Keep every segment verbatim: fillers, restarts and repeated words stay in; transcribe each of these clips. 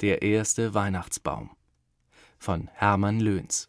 Der erste Weihnachtsbaum von Hermann Löns.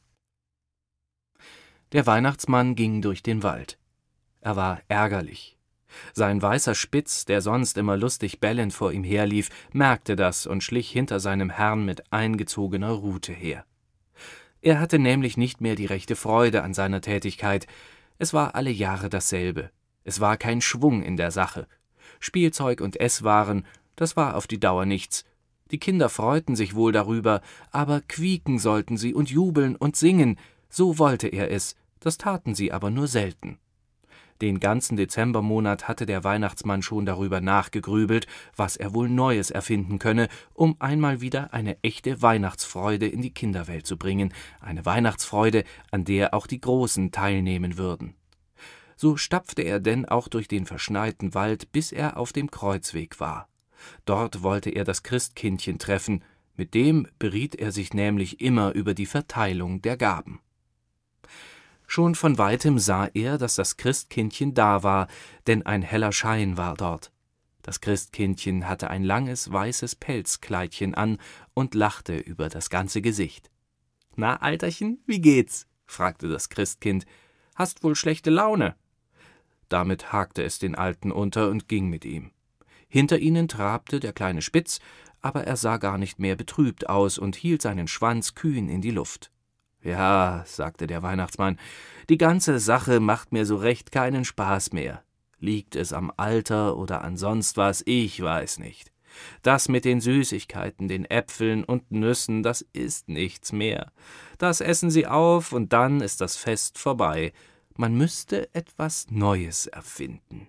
Der Weihnachtsmann ging durch den Wald. Er war ärgerlich. Sein weißer Spitz, der sonst immer lustig bellend vor ihm herlief, merkte das und schlich hinter seinem Herrn mit eingezogener Rute her. Er hatte nämlich nicht mehr die rechte Freude an seiner Tätigkeit. Es war alle Jahre dasselbe. Es war kein Schwung in der Sache. Spielzeug und Esswaren, das war auf die Dauer nichts. Die Kinder freuten sich wohl darüber, aber quieken sollten sie und jubeln und singen, so wollte er es, das taten sie aber nur selten. Den ganzen Dezembermonat hatte der Weihnachtsmann schon darüber nachgegrübelt, was er wohl Neues erfinden könne, um einmal wieder eine echte Weihnachtsfreude in die Kinderwelt zu bringen, eine Weihnachtsfreude, an der auch die Großen teilnehmen würden. So stapfte er denn auch durch den verschneiten Wald, bis er auf dem Kreuzweg war. Dort wollte er das Christkindchen treffen, mit dem beriet er sich nämlich immer über die Verteilung der Gaben. Schon von weitem sah er, dass das Christkindchen da war, denn ein heller Schein war dort. Das Christkindchen hatte ein langes, weißes Pelzkleidchen an und lachte über das ganze Gesicht. »Na, Alterchen, wie geht's?« fragte das Christkind. »Hast wohl schlechte Laune?« Damit hakte es den Alten unter und ging mit ihm. Hinter ihnen trabte der kleine Spitz, aber er sah gar nicht mehr betrübt aus und hielt seinen Schwanz kühn in die Luft. »Ja«, sagte der Weihnachtsmann, »die ganze Sache macht mir so recht keinen Spaß mehr. Liegt es am Alter oder an sonst was, ich weiß nicht. Das mit den Süßigkeiten, den Äpfeln und Nüssen, das ist nichts mehr. Das essen sie auf und dann ist das Fest vorbei. Man müsste etwas Neues erfinden.«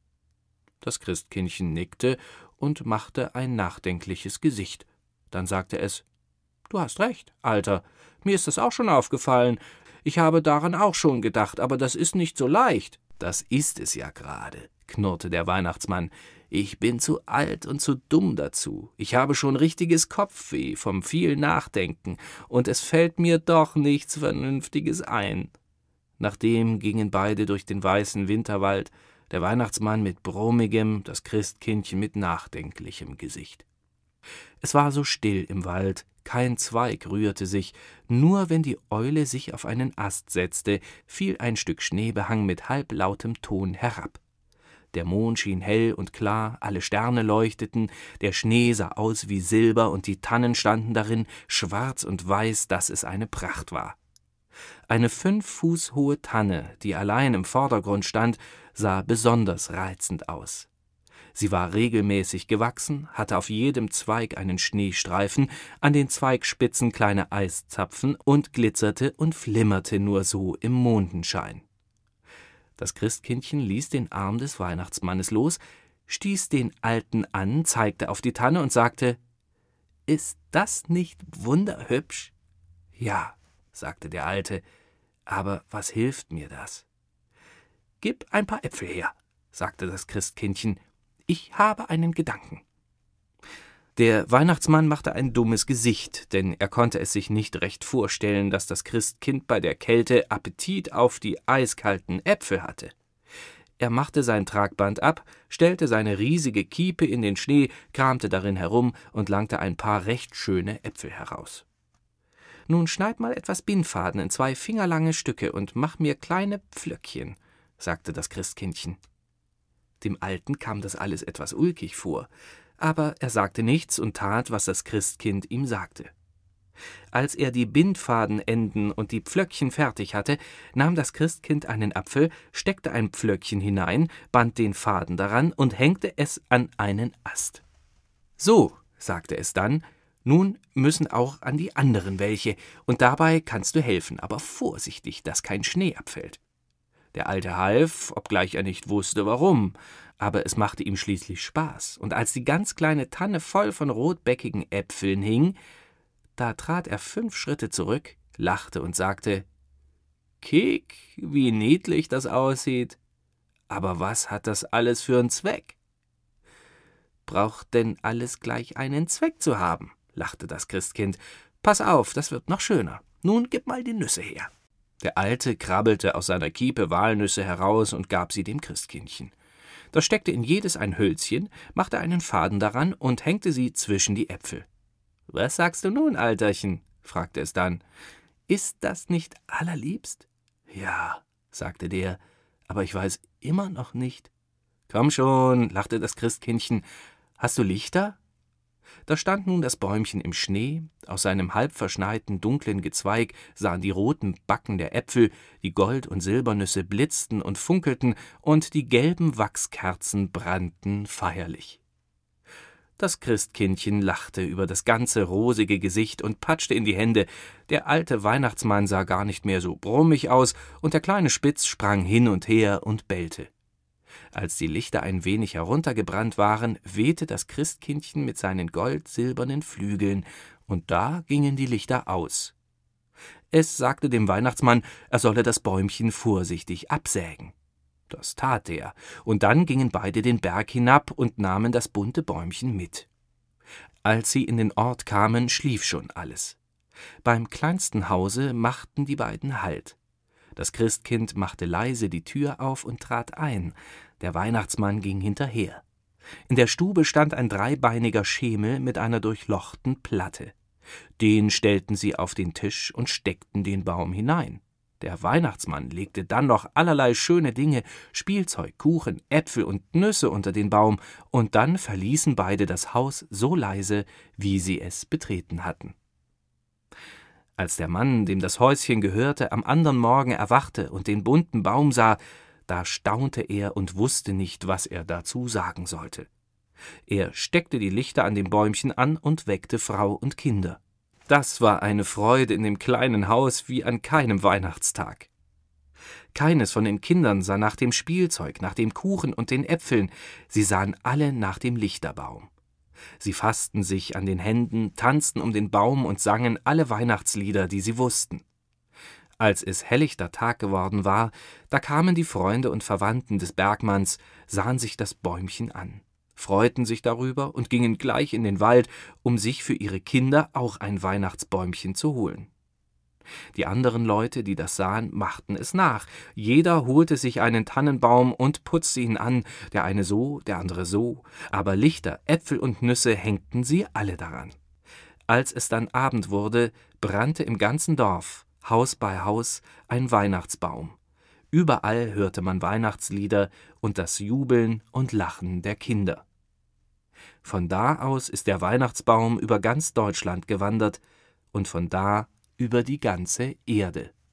Das Christkindchen nickte und machte ein nachdenkliches Gesicht. Dann sagte es, »Du hast recht, Alter, mir ist das auch schon aufgefallen. Ich habe daran auch schon gedacht, aber das ist nicht so leicht.« »Das ist es ja gerade«, knurrte der Weihnachtsmann. »Ich bin zu alt und zu dumm dazu. Ich habe schon richtiges Kopfweh vom viel Nachdenken, und es fällt mir doch nichts Vernünftiges ein.« Nachdem gingen beide durch den weißen Winterwald, der Weihnachtsmann mit brummigem, das Christkindchen mit nachdenklichem Gesicht. Es war so still im Wald, kein Zweig rührte sich, nur wenn die Eule sich auf einen Ast setzte, fiel ein Stück Schneebehang mit halblautem Ton herab. Der Mond schien hell und klar, alle Sterne leuchteten, der Schnee sah aus wie Silber und die Tannen standen darin, schwarz und weiß, dass es eine Pracht war. Eine fünf Fuß hohe Tanne, die allein im Vordergrund stand, sah besonders reizend aus. Sie war regelmäßig gewachsen, hatte auf jedem Zweig einen Schneestreifen, an den Zweigspitzen kleine Eiszapfen und glitzerte und flimmerte nur so im Mondenschein. Das Christkindchen ließ den Arm des Weihnachtsmannes los, stieß den Alten an, zeigte auf die Tanne und sagte, »Ist das nicht wunderhübsch?« »Ja«, sagte der Alte, »aber was hilft mir das?« »Gib ein paar Äpfel her«, sagte das Christkindchen, »ich habe einen Gedanken.« Der Weihnachtsmann machte ein dummes Gesicht, denn er konnte es sich nicht recht vorstellen, dass das Christkind bei der Kälte Appetit auf die eiskalten Äpfel hatte. Er machte sein Tragband ab, stellte seine riesige Kiepe in den Schnee, kramte darin herum und langte ein paar recht schöne Äpfel heraus. »Nun schneid mal etwas Bindfaden in zwei fingerlange Stücke und mach mir kleine Pflöckchen«, sagte das Christkindchen. Dem Alten kam das alles etwas ulkig vor, aber er sagte nichts und tat, was das Christkind ihm sagte. Als er die Bindfadenenden und die Pflöckchen fertig hatte, nahm das Christkind einen Apfel, steckte ein Pflöckchen hinein, band den Faden daran und hängte es an einen Ast. »So«, sagte es dann, »nun müssen auch an die anderen welche, und dabei kannst du helfen, aber vorsichtig, dass kein Schnee abfällt.« Der Alte half, obgleich er nicht wusste, warum, aber es machte ihm schließlich Spaß, und als die ganz kleine Tanne voll von rotbäckigen Äpfeln hing, da trat er fünf Schritte zurück, lachte und sagte, »Kiek, wie niedlich das aussieht, aber was hat das alles für einen Zweck?« »Braucht denn alles gleich einen Zweck zu haben?«, lachte das Christkind. »Pass auf, das wird noch schöner. Nun gib mal die Nüsse her.« Der Alte krabbelte aus seiner Kiepe Walnüsse heraus und gab sie dem Christkindchen. Das steckte in jedes ein Hölzchen, machte einen Faden daran und hängte sie zwischen die Äpfel. »Was sagst du nun, Alterchen?« fragte es dann. »Ist das nicht allerliebst?« »Ja«, sagte der, »aber ich weiß immer noch nicht.« »Komm schon«, lachte das Christkindchen, »hast du Lichter?« Da stand nun das Bäumchen im Schnee, aus seinem halbverschneiten, dunklen Gezweig sahen die roten Backen der Äpfel, die Gold- und Silbernüsse blitzten und funkelten, und die gelben Wachskerzen brannten feierlich. Das Christkindchen lachte über das ganze rosige Gesicht und patschte in die Hände. Der alte Weihnachtsmann sah gar nicht mehr so brummig aus, und der kleine Spitz sprang hin und her und bellte. Als die Lichter ein wenig heruntergebrannt waren, wehte das Christkindchen mit seinen gold-silbernen Flügeln, und da gingen die Lichter aus. Es sagte dem Weihnachtsmann, er solle das Bäumchen vorsichtig absägen. Das tat er, und dann gingen beide den Berg hinab und nahmen das bunte Bäumchen mit. Als sie in den Ort kamen, schlief schon alles. Beim kleinsten Hause machten die beiden Halt. Das Christkind machte leise die Tür auf und trat ein. Der Weihnachtsmann ging hinterher. In der Stube stand ein dreibeiniger Schemel mit einer durchlochten Platte. Den stellten sie auf den Tisch und steckten den Baum hinein. Der Weihnachtsmann legte dann noch allerlei schöne Dinge, Spielzeug, Kuchen, Äpfel und Nüsse unter den Baum, und dann verließen beide das Haus so leise, wie sie es betreten hatten. Als der Mann, dem das Häuschen gehörte, am andern Morgen erwachte und den bunten Baum sah, da staunte er und wusste nicht, was er dazu sagen sollte. Er steckte die Lichter an dem Bäumchen an und weckte Frau und Kinder. Das war eine Freude in dem kleinen Haus wie an keinem Weihnachtstag. Keines von den Kindern sah nach dem Spielzeug, nach dem Kuchen und den Äpfeln, sie sahen alle nach dem Lichterbaum. Sie fassten sich an den Händen, tanzten um den Baum und sangen alle Weihnachtslieder, die sie wussten. Als es helllichter Tag geworden war, da kamen die Freunde und Verwandten des Bergmanns, sahen sich das Bäumchen an, freuten sich darüber und gingen gleich in den Wald, um sich für ihre Kinder auch ein Weihnachtsbäumchen zu holen. Die anderen Leute, die das sahen, machten es nach. Jeder holte sich einen Tannenbaum und putzte ihn an, der eine so, der andere so, aber Lichter, Äpfel und Nüsse hängten sie alle daran. Als es dann Abend wurde, brannte im ganzen Dorf, Haus bei Haus, ein Weihnachtsbaum. Überall hörte man Weihnachtslieder und das Jubeln und Lachen der Kinder. Von da aus ist der Weihnachtsbaum über ganz Deutschland gewandert und von da über die ganze Erde.